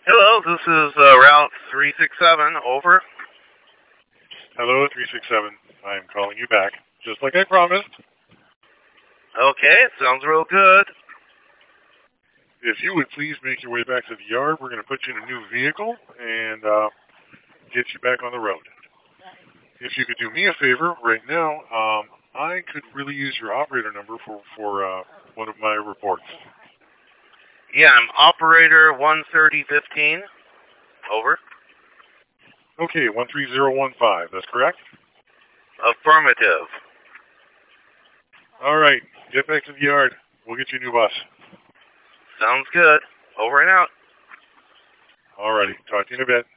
Hello, this is Route 367, over. Hello, 367. I am calling you back, just like I promised. Okay, sounds real good. If you would please make your way back to the yard, we're going to put you in a new vehicle and get you back on the road. If you could do me a favor right now, I could really use your operator number for one of my reports. Yeah, I'm operator 13015, over. Okay, 13015, that's correct? Affirmative. All right, get back to the yard. We'll get you a new bus. Sounds good. Over and out. All righty, talk to you in a bit.